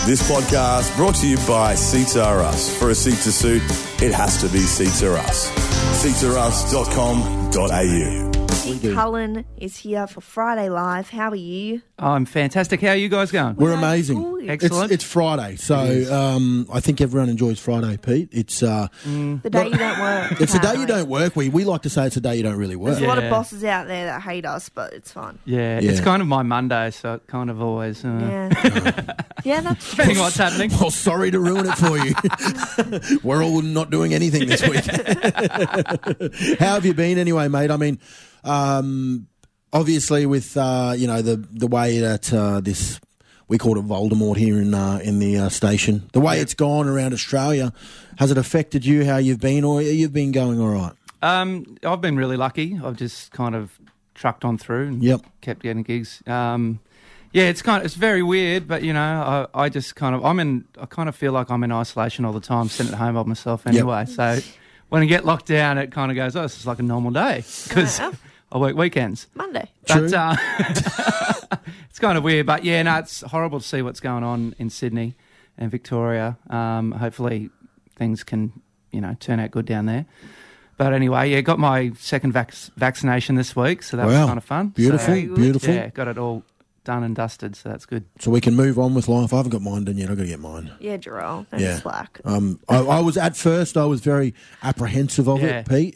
This podcast brought to you by Seats R Us. For a seat to suit, it has to be Seats R Us. seatsrus.com.au. Dick Cullen is here for Friday Live. How are you? I'm fantastic. How are you guys going? We're amazing. Good. Excellent. It's Friday, so I think everyone enjoys Friday, Pete. It's The day you don't work. it's a day you apparently. don't work. We like to say it's a day you don't really work. There's a lot of Yeah. bosses out there that hate us, but it's fun. Yeah, Yeah. it's kind of my Monday, so it kind of always... Yeah. Yeah, that's Depending what's happening. Well, sorry to ruin it for you. We're all not doing anything this week. How have you been anyway, mate? I mean, obviously with the way that this, we call it Voldemort here in the station, the way it's gone around Australia, has it affected you? How you've been, or you've been going all right? I've been really lucky. I've just kind of trucked on through and kept getting gigs. Yeah, it's very weird, but I just kind of I kind of feel like I'm in isolation all the time, sitting at home by myself anyway. So when I get locked down, it kind of goes, oh, this is like a normal day because I work weekends. Monday. True. But it's kind of weird. But yeah, no, it's horrible to see what's going on in Sydney and Victoria. Hopefully things can turn out good down there. But anyway, yeah, got my second vaccination this week, so that was kind of fun. Beautiful, So, beautiful. Yeah, got it all done and dusted, so that's good. So we can move on with life. I haven't got mine done yet. I've got to get mine. Yeah, Jarrell. No Yeah. slack. I was at first. I was very apprehensive of it, Pete.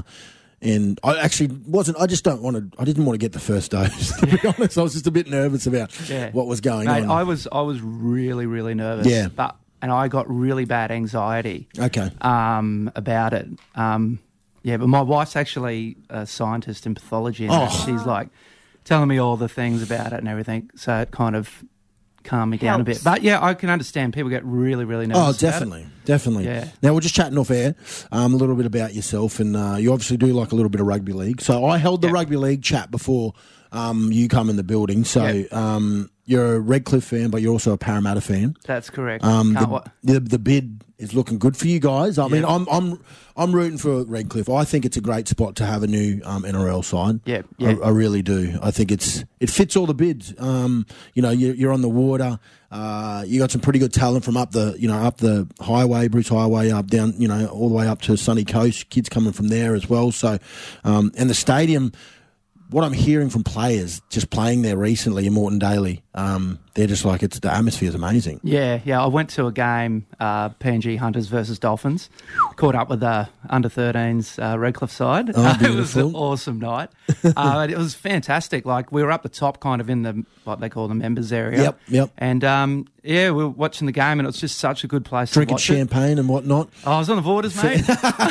And I actually wasn't. I just don't want to. I didn't want to get the first dose. To be honest, I was just a bit nervous about what was going Mate, on. I was really, really nervous. Yeah. And I got really bad anxiety. Okay. About it. Yeah, but my wife's actually a scientist in pathology, and she's like telling me all the things about it and everything. So it kind of calmed me down a bit. But yeah, I can understand people get really, really nervous. Oh, definitely, definitely. Yeah. Now we're just chatting off air, a little bit about yourself, and you obviously do like a little bit of rugby league. So I held the rugby league chat before you come in the building. So you're a Redcliffe fan, but you're also a Parramatta fan. That's correct. The bid is looking good for you guys. I mean, I'm rooting for Redcliffe. I think it's a great spot to have a new NRL side. Yeah. I really do. I think it fits all the bids. You're on the water. You got some pretty good talent from up the highway, Bruce Highway, up down, all the way up to Sunny Coast. Kids coming from there as well. So, and the stadium. What I'm hearing from players just playing there recently in Moreton Daily, they're just like, the atmosphere is amazing. Yeah. I went to a game, PNG Hunters versus Dolphins, caught up with the under-13s Redcliffe side. It was an awesome night. It was fantastic. Like, we were up the top kind of in the, what they call the members area. Yep. And, we were watching the game, and it was just such a good place Drinking to watch champagne and whatnot. Oh, I was on the borders, mate.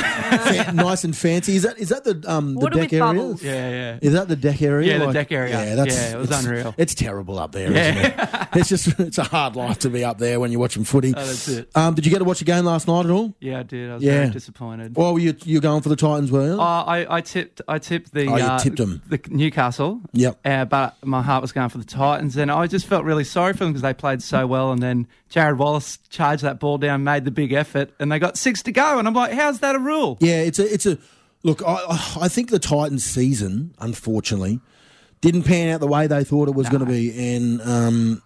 Nice and fancy. Is that the Water deck with area? bubbles. Yeah. Is that the deck area? Yeah, the deck area. Yeah, It was unreal. It's terrible up there, isn't it? It's a hard life to be up there when you're watching footy. Oh, that's it. Did you get to watch the game last night at all? Yeah, I did. I was very disappointed. Well, you're going for the Titans, were you? I tipped the you tipped them. the Newcastle. Yep. But my heart was going for the Titans, and I just felt really sorry for them because they played so well, and then Jared Wallace charged that ball down, made the big effort, and they got 6 to go, and I'm like, how's that a rule? Yeah, it's a look. I think the Titans season, unfortunately, didn't pan out the way they thought it was going to be, and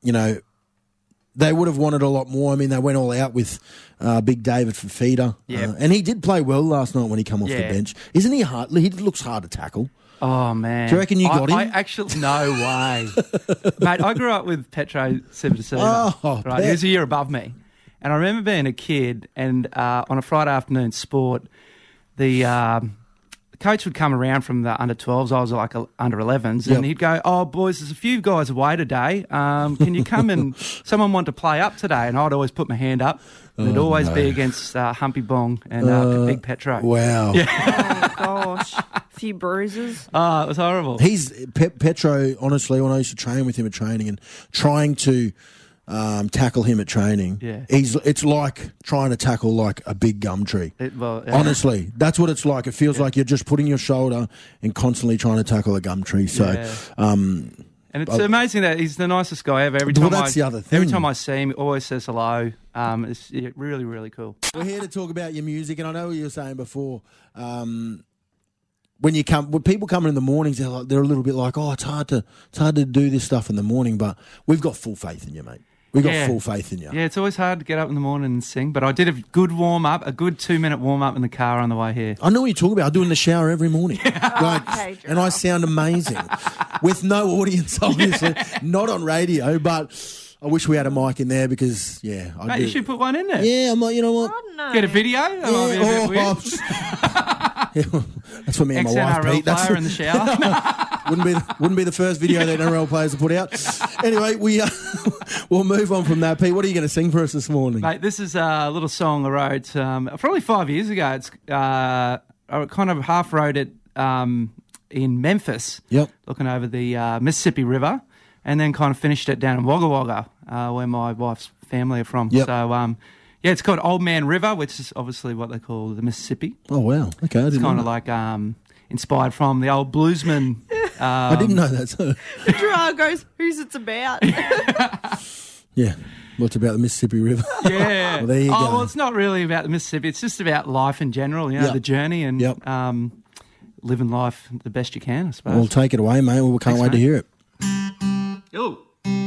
they would have wanted a lot more. I mean, they went all out with Big David Fifita, and he did play well last night when he come off the bench. Isn't he hard? He looks hard to tackle. Oh, man. Do you reckon you got him? I actually, no way. Mate, I grew up with Petro Civitasima. Oh, right? He was a year above me. And I remember being a kid and on a Friday afternoon sport, the coach would come around from the under-12s. I was like under 11s. And he'd go, oh, boys, there's a few guys away today. Can you come and someone want to play up today? And I'd always put my hand up. And it'd always be against Humpy Bong and Big Petro. Wow. Oh, gosh. A few bruises. Oh, it was horrible. He's Petro, honestly, when I used to train with him at training and trying to tackle him at training, it's like trying to tackle like a big gum tree. Honestly, that's what it's like. It feels like you're just putting your shoulder and constantly trying to tackle a gum tree. So, and it's amazing that he's the nicest guy ever. Every time that's the other thing. Every time I see him, he always says hello. It's really, really cool. We're here to talk about your music, and I know what you were saying before. When people come in the mornings, they're a little bit like, oh, it's hard to do this stuff in the morning, but we've got full faith in you, mate. We got full faith in you. Yeah, it's always hard to get up in the morning and sing, but I did a good warm-up, a good 2-minute warm-up in the car on the way here. I know what you're talking about. I do it in the shower every morning. Okay, And I sound amazing. With no audience, obviously. Not on radio, but I wish we had a mic in there because, yeah. Mate, you should put one in there. Yeah, I'm like, you know what? I don't know. Get a video. That might be a bit weird. That's for me and my wife, XNRL Pete. player in the shower. Wouldn't be the first video that NRL players have put out. Anyway, we'll move on from that. Pete, what are you going to sing for us this morning? Mate, this is a little song I wrote probably 5 years ago. It's I kind of half wrote it in Memphis, looking over the Mississippi River, and then kind of finished it down in Wagga Wagga, where my wife's family are from. Yep. So, yeah, it's called Old Man River, which is obviously what they call the Mississippi. Oh, wow. Okay, I didn't It's kind know of that. like inspired from the old bluesman. I didn't know that. So. Gerard goes, who's it's about? Yeah. What's about the Mississippi River? Yeah. Well, there you go. Well, it's not really about the Mississippi. It's just about life in general, you know, Yep. the journey and living life the best you can, I suppose. Well, take it away, mate. We can't Thanks, wait to mate. hear it. Ooh.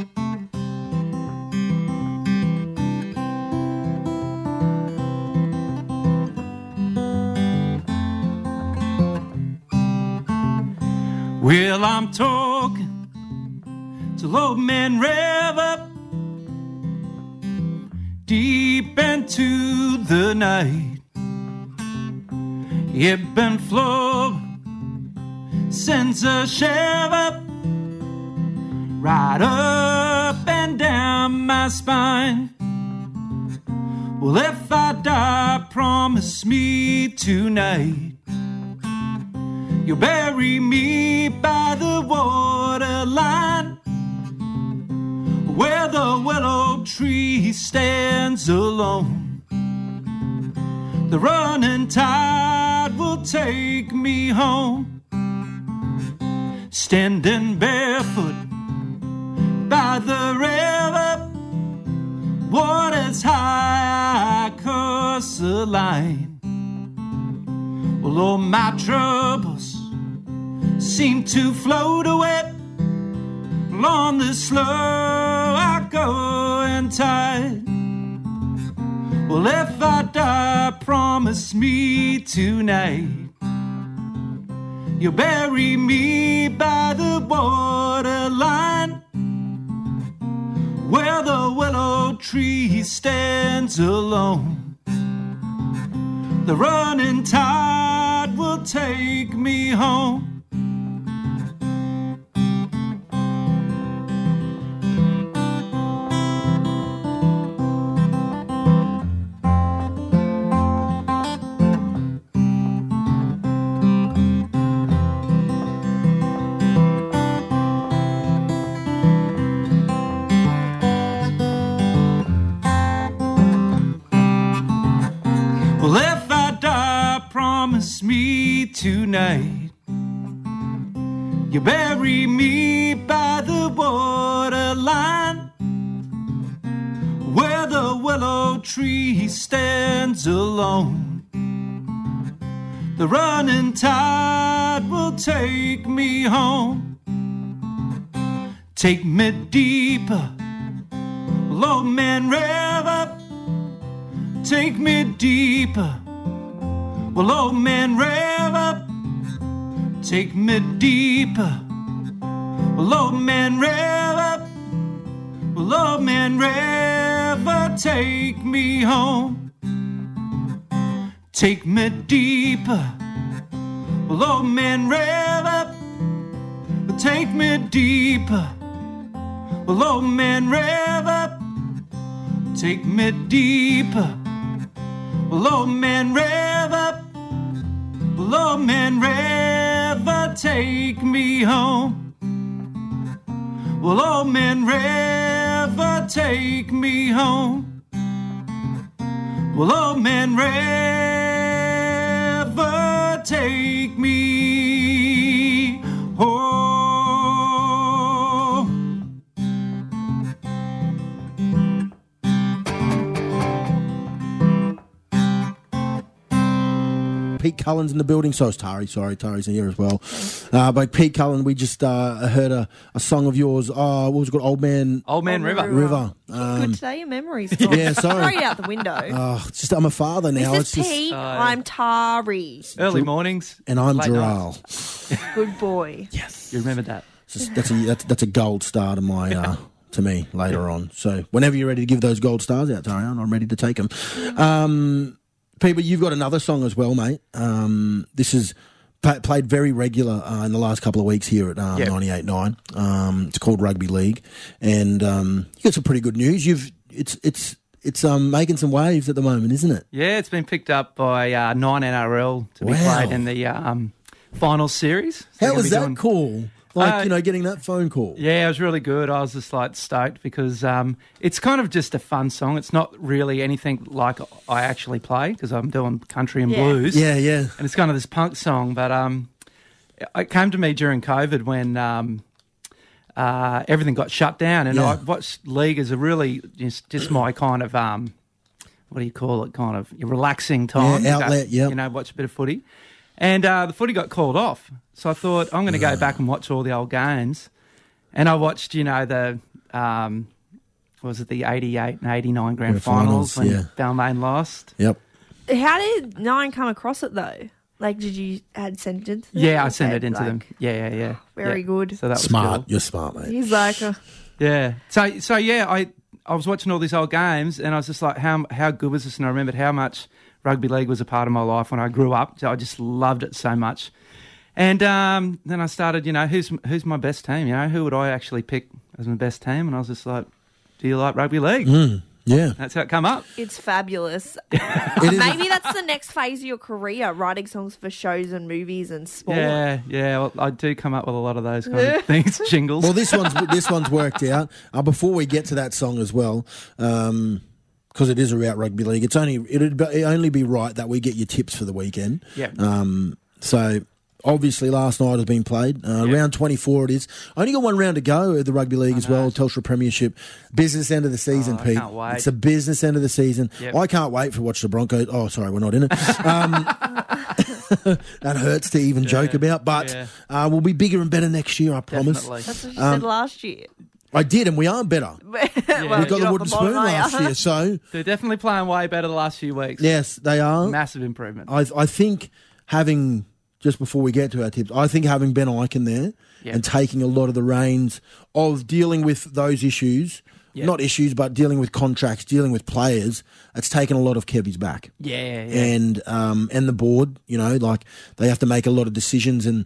Well, I'm talking to Old Man River, deep into the night. It been flowing, sends a shiver right up and down my spine. Well, if I die, promise me tonight you'll bury me by the waterline, where the willow tree stands alone. The running tide will take me home, standing barefoot by the river, water's high across the line. Well, all my troubles seem to float away on the slow outgoing tide. Well, if I die, promise me tonight you'll bury me by the waterline, where the willow tree stands alone. The running tide will take me home. Well, if I die, promise me tonight you bury me by the waterline, where the willow tree stands alone. The running tide will take me home, take me deeper, Old Man River. Take me deeper, well, Old Man River. Take me deeper, well, Old Man River. Well, Old Man River, take me home. Take me deeper, well, Old Man River. Take me deeper, well, Old Man River. Take me deeper, well, Old Man River. Well, Old Man River, take me home. Well, Old Man River, take me home. Well, Old Man River, take me home. Pete Cullen's in the building. So is Tari. Sorry, Tari's in here as well. But Pete Cullen, we just heard a song of yours. What was it called? Old Man River. Um, Good today, your memories. Yeah, sorry. Straight out the window. it's just I'm a father now. This It's is just, Pete. I'm Tari. Early mornings. and I'm late Dural. Good boy. You remember that? That's a gold star to my to me later on. So whenever you're ready to give those gold stars out, Tarion, I'm ready to take them. People, you've got another song as well, mate. This is played very regular in the last couple of weeks here at 98.9. It's called Rugby League, and you got some pretty good news. It's making some waves at the moment, isn't it? Yeah, it's been picked up by 9NRL to be played in the final series. So How was that cool? Getting that phone call. Yeah, it was really good. I was just like stoked because it's kind of just a fun song. It's not really anything like I actually play because I'm doing country and blues. Yeah, yeah. And it's kind of this punk song. But it came to me during COVID when everything got shut down. And I watched League as a really just my kind of, what do you call it, kind of relaxing time. Yeah, outlet, watch a bit of footy. And the footy got called off. So I thought, I'm going to go back and watch all the old games. And I watched, the 88 and 89 grand finals when Balmain lost. Yep. How did Nine come across it, though? Like, did you send it to them? Yeah, I sent it into them. Yeah. Very good. So that was smart. Cool. You're smart, mate. He's like... Yeah. So I was watching all these old games and I was just like, how good was this? And I remembered how much rugby league was a part of my life when I grew up. So I just loved it so much. And then I started, who's my best team? Who would I actually pick as my best team? And I was just like, do you like rugby league? Yeah. That's how it come up. It's fabulous. Maybe that's the next phase of your career, writing songs for shows and movies and sport. Yeah. Well, I do come up with a lot of those kind of things, jingles. Well, this one's worked out. Before we get to that song as well, because it is about rugby league, it'd only be right that we get your tips for the weekend. Yeah. So obviously last night has been played. Round 24 it is. Only got one round to go at the rugby league as well. Telstra Premiership. Business end of the season, Pete. I can't wait. It's the business end of the season. Yep. I can't wait to watch the Broncos. Oh, sorry, we're not in it. That hurts to even joke about, but we'll be bigger and better next year, I promise. Definitely. That's what you said last year. I did, and we are better. Well, We got the wooden spoon last year, so... They're definitely playing way better the last few weeks. Yes, they are. Massive improvement. I think having... Just before we get to our tips, I think having Ben Eichen there and taking a lot of the reins of dealing with those issues, not issues, but dealing with contracts, dealing with players, it's taken a lot of Kevy's back. Yeah. And the board, they have to make a lot of decisions, and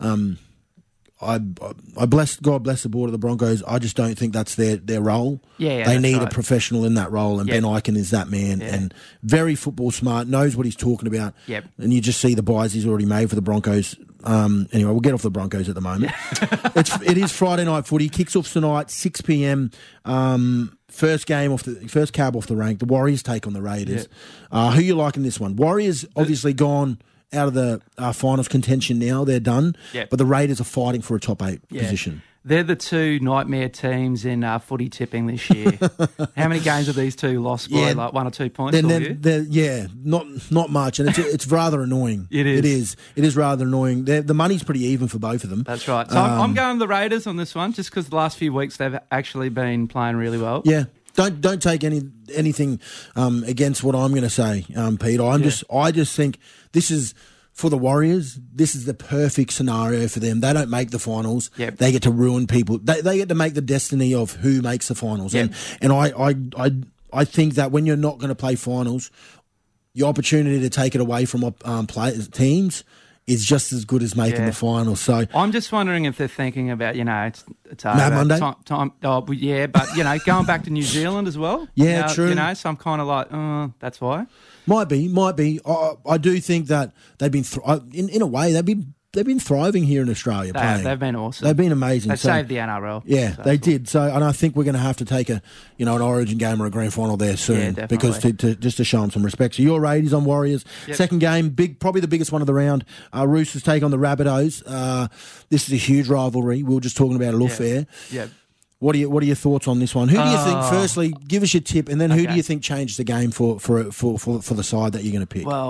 God bless the board of the Broncos. I just don't think that's their role. Yeah, they need right. a professional in that role, and Ben Eichen is that man, and very football smart, knows what he's talking about. Yep. And you just see the buys he's already made for the Broncos. Anyway, we'll get off the Broncos at the moment. It is Friday night footy. Kicks off tonight, 6 p.m. First cab off the rank. The Warriors take on the Raiders. Who you like in this one? Warriors obviously gone out of the finals contention now. They're done. Yep. But the Raiders are fighting for a top 8 position. They're the two nightmare teams in footy tipping this year. How many games have these two lost by like 1 or 2 points? Not much, and it's rather annoying. It is. It is rather annoying. The money's pretty even for both of them. That's right. So I'm going the Raiders on this one, just because the last few weeks they've actually been playing really well. Yeah. Don't take anything against what I'm going to say, Pete. I just think this is for the Warriors. This is the perfect scenario for them. They don't make the finals. Yep. They get to ruin people. They get to make the destiny of who makes the finals. Yep. And I think that when you're not going to play finals, your opportunity to take it away from teams is just as good as making the finals. So I'm just wondering if they're thinking about, it's Mad Monday? time. But going back to New Zealand as well. Yeah, true. So I'm kind of like, that's why. Might be. I do think that they've been in a way they've been thriving here in Australia. They've been awesome. They've been amazing. They saved the NRL. Yeah, so they did. So, and I think we're going to have to take an Origin game or a grand final there soon, because just to show them some respect. So your Raiders on Warriors. Yep. Second game, probably the biggest one of the round. Roosters take on the Rabbitohs. This is a huge rivalry. We were just talking about it off air. Yeah. What are your thoughts on this one? Who do you think? Firstly, give us your tip, and then who do you think changed the game for the side that you're going to pick? Well,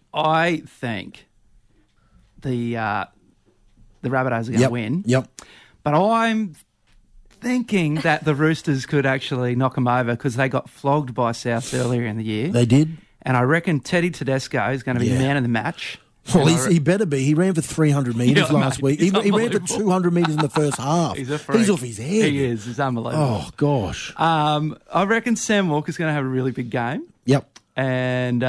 I think the Rabbitohs are going to win. Yep. But I'm thinking that the Roosters could actually knock them over because they got flogged by South earlier in the year. They did. And I reckon Teddy Tedesco is going to be man of the match. Well, he better be. He ran for 300 metres last week. He ran for unbelievable. 200 metres in the first half. He's a freak. He's off his head. He is. He's unbelievable. Oh, gosh. I reckon Sam Walker's going to have a really big game. Yep. And,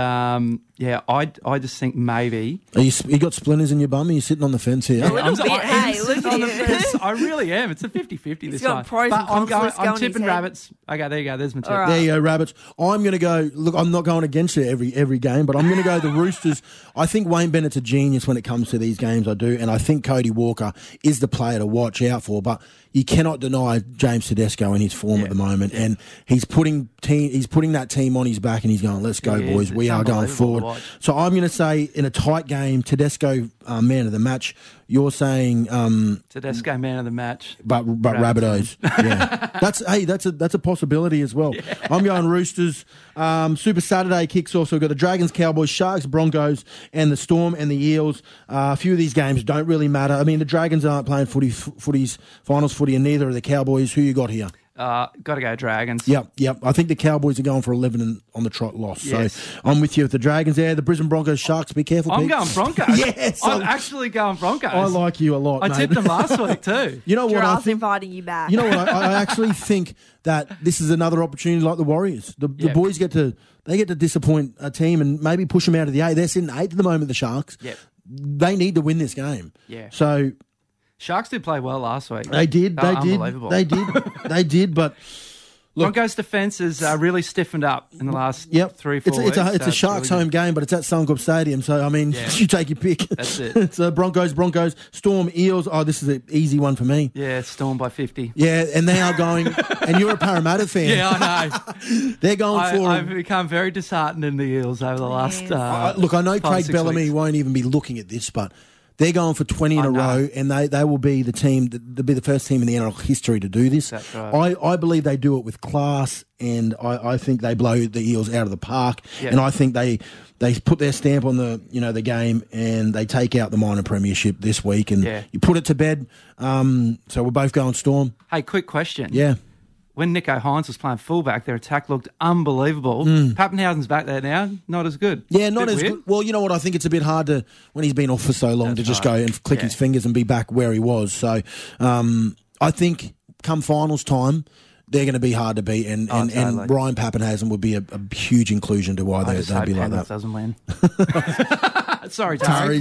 I just think maybe... You got splinters in your bum? Are you sitting on the fence here? A little bit. Hey, look on the at fence. you. I really am. It's a 50-50 this got time. pros But and cons list going I'm in tipping his head. Rabbits. Okay, there you go. There's my tip. All right. There you go, Rabbits. I'm going to go... Look, I'm not going against it every game, but I'm going to go the Roosters. I think Wayne Bennett's a genius when it comes to these games, I do, and I think Cody Walker is the player to watch out for, but you cannot deny James Tedesco in his form at the moment, and he's putting that team on his back, and he's going, let's go, He is. boys. We It's are going unbelievable to forward. watch. So I'm going to say, in a tight game, Tedesco, man of the match. You're saying... Tedesco, man of the match. But Rabbitohs, yeah, that's a possibility as well. Yeah. I'm going Roosters. Super Saturday kicks off. So we've got the Dragons, Cowboys, Sharks, Broncos, and the Storm and the Eels. A few of these games don't really matter. I mean, the Dragons aren't playing footies, finals footy, and neither are the Cowboys. Who you got here? Got to go Dragons. Yep. I think the Cowboys are going for 11 on the trot loss. Yes. So I'm with you with the Dragons there. The Brisbane Broncos, Sharks. Be careful, I'm Pete. going Broncos. Yes, I'm actually going Broncos. I like you a lot, I mate. tipped them last week too. You know what? I Giraffe's think inviting you back. You know what? I actually think that this is another opportunity like the Warriors. The boys get to disappoint a team and maybe push them out of the 8. They're sitting 8 at the moment, the Sharks. Yep. They need to win this game. Yeah. So Sharks did play well last week. they did. Unbelievable. They did. They did. But look, Broncos' defence has really stiffened up in the last 3-4 weeks. It's a Sharks really home game, but it's at Suncorp Stadium. So, I mean, you take your pick. That's it. It's Broncos, Storm, Eels. Oh, this is an easy one for me. Yeah, Storm by 50. Yeah, and they are going, and you're a Parramatta fan. Yeah, I know. They're going for I've become very disheartened in the Eels over the last. look, I know 5 or Craig 6 Bellamy weeks. won't even be looking at this, but they're going for 20 in a row, and they will be the team. They'll be the first team in the NRL history to do this. That's right. I believe they do it with class, and I think they blow the Eels out of the park. Yep. And I think they put their stamp on the game, and they take out the minor premiership this week, and you put it to bed. So we're both going Storm. Hey, quick question. Yeah. When Nico Hines was playing fullback, their attack looked unbelievable. Pappenhausen's back there now, not as good. Yeah, not Bit as weird. good. Well, you know what? I think it's a bit hard to, when he's been off for so long, to just go and click his fingers and be back where he was. So I think come finals time, they're going to be hard to beat. And Ryan Pappenhausen would be a huge inclusion to why they'd be like that. Doesn't win. Sorry, Tari.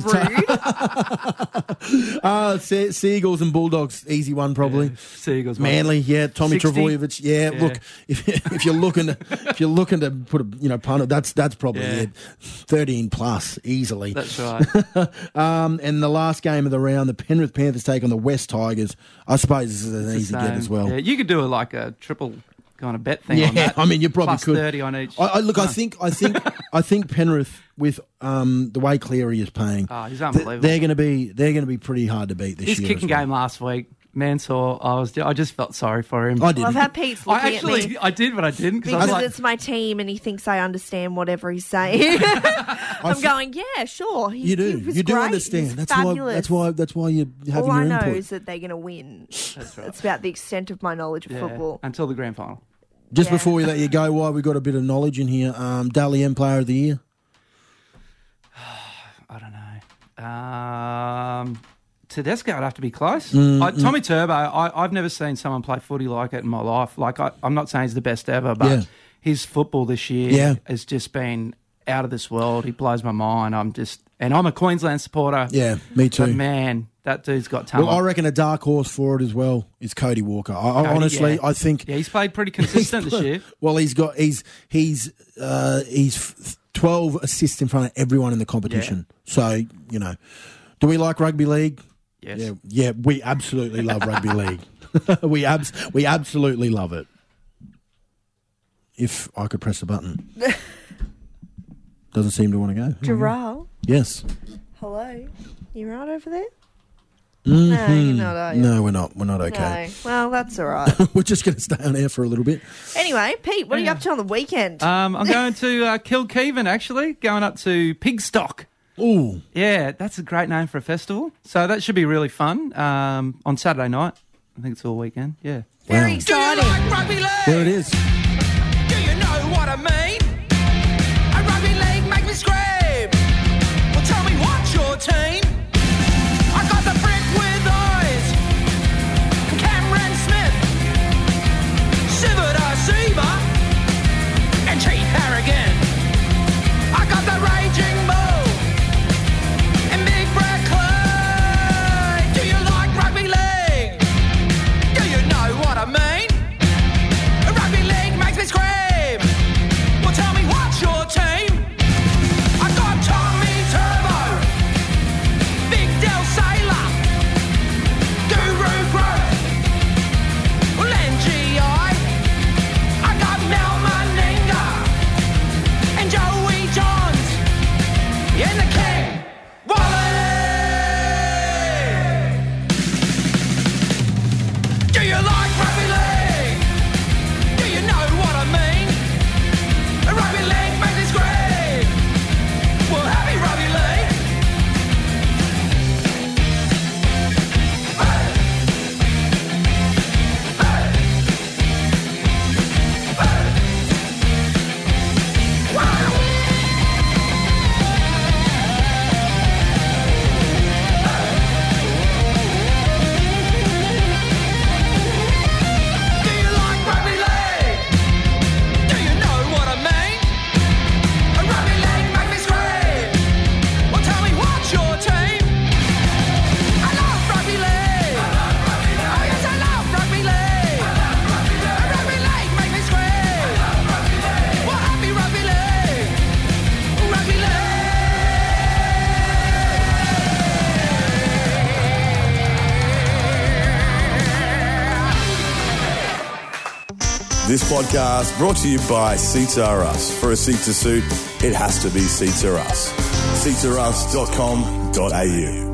Seagulls and Bulldogs, easy one probably. Yeah, Seagulls. Manly, Tommy 60. Travojevic, Look, if you're looking to put a punter, that's probably 13 plus easily. That's right. And the last game of the round, the Penrith Panthers take on the West Tigers. I suppose this is an easy get as well. Yeah, you could do like a triple kind of bet thing on that. I mean, you probably Plus could. 30 on each. I think Penrith with the way Cleary is paying, he's unbelievable. They're going to be pretty hard to beat this His year. kicking game last week, Mansour, I just felt sorry for him. I did. I've had Pete's looking at me. I did, but I didn't Because it's my team and he thinks I understand whatever he's saying. I'm going, yeah, sure. You do. He was You do great. understand. He's That's fabulous. why you have All your I know input. is that they're going to win. That's right. It's about the extent of my knowledge of football. Until the grand final. Just before we let you go, why we got a bit of knowledge in here. Dally M Player of the Year. I don't know. Tedesco would have to be close. Tommy Turbo, I've never seen someone play footy like it in my life. Like I'm not saying he's the best ever, but his football this year has just been out of this world. He blows my mind. I'm a Queensland supporter. Yeah, me too. But man, that dude's got talent. Well, I reckon a dark horse for it as well is Cody Walker. Honestly, I think he's played pretty consistent this year. Well, he's 12 assists in front of everyone in the competition. So do we like rugby league? Yes. Yeah, we absolutely love rugby league. we absolutely love it. If I could press a button. Doesn't seem to want to go. Gerald, Yes. hello. You right over there? No, you're not, are you? No, we're not. We're not okay. No. Well, that's all right. We're just going to stay on air for a little bit. Anyway, Pete, what are you up to on the weekend? I'm going to Kilkeevan, actually, going up to Pigstock. Ooh. Yeah, that's a great name for a festival. So that should be really fun on Saturday night. I think it's all weekend. Yeah. Very Wow. exciting. Do you like rugby league? There it is. Do you know what I mean? A rugby league make me scream. Well, tell me what's your team? I got the brick with eyes, Cameron Smith, Sivert Arceva, and Chief Harrigan. I got the Raging Bull and Big Brad Clay. Do you like rugby league? Do you know what I mean? A rugby league makes me scream. Well, tell me what's your team? I got Tommy Turbo, Big Del Sailor, Guru Growth, Len G.I. I got Mel Meninga and Joey Johns and the King Wally. Do you like rugby league? Do you know what I mean? A rugby league makes me scream. Well, happy rugby league. Hey. Hey. Hey. Wow. Do you like rugby league? Do you know what I mean? A rugby league make me scream. Well, tell me what's your team? I love rugby league. Oh yes, I love rugby league. A rugby league make me scream. Well, happy rugby league. Rugby league. This podcast brought to you by Seats R Us. For a seat to suit, it has to be Seats R Us. SeatsRUs.com.au